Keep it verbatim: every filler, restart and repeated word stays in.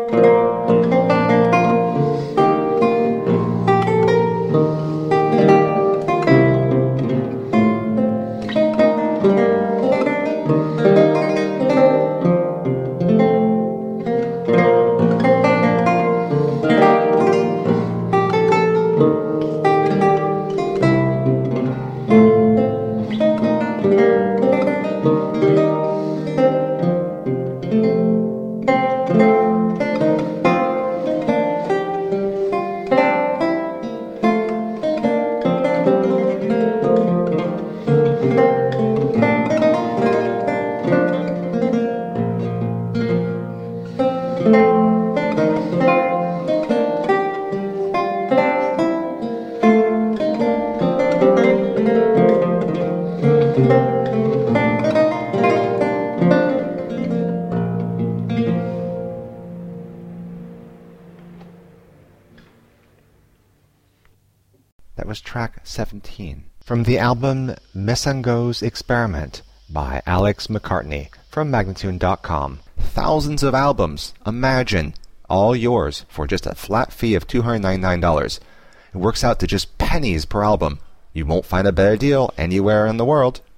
That was track seventeen from the album Messango's Experiment by Alex McCartney from Magnatune dot com. Thousands of albums, imagine, all yours for just a flat fee of two hundred ninety-nine dollars. It works out to just pennies per album. You won't find a better deal anywhere in the world.